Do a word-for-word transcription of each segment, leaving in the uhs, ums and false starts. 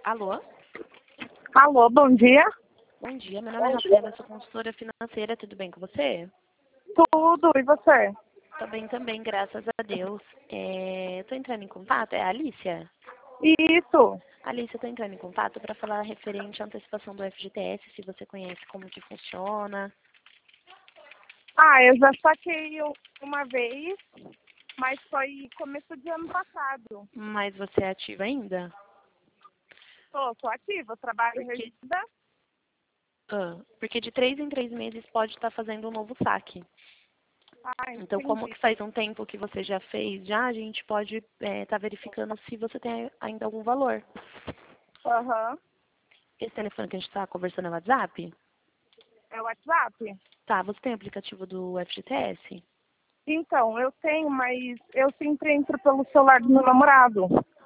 Alô? Alô, bom dia. Bom dia, meu nome é Rafaela, sou consultora financeira, tudo bem com você? Tudo, e você? Tô bem também, graças a Deus. É, eu tô entrando em contato, é a Alicia? Isso. Alicia, eu tô entrando em contato para falar referente à antecipação do F G T S, se você conhece como que funciona. Ah, eu já saquei u- uma vez, mas foi começo de ano passado. Mas você é ativa ainda? Tô, tô ativa, trabalho Porque, resida. ah, porque de três em três meses pode estar fazendo um novo saque. Ah, Então, como entendi. que faz um tempo que você já fez, já a gente pode estar verificando se você tem ainda algum valor. Aham. Esse telefone que a gente está conversando é o WhatsApp? É o WhatsApp? Tá, você tem o aplicativo do F G T S? Então, eu tenho, mas eu sempre entro pelo celular do meu namorado.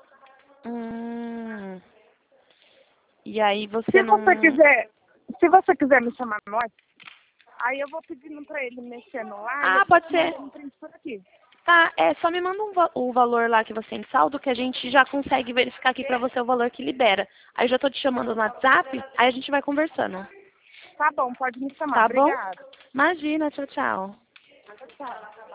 Hum. E aí você Se você não... quiser, se você quiser me chamar no WhatsApp, aí eu vou pedindo pra ele mexer no ar e eu Ah, vou pode te ser. mandando um print por aqui. Tá, é só me manda um va- o valor lá que você tem de saldo, que a gente já consegue verificar aqui pra você o valor que libera. Aí eu já tô te chamando no WhatsApp, aí a gente vai conversando. Tá bom, pode me chamar. Tá bom? Obrigada. Imagina, tchau, tchau. Tchau.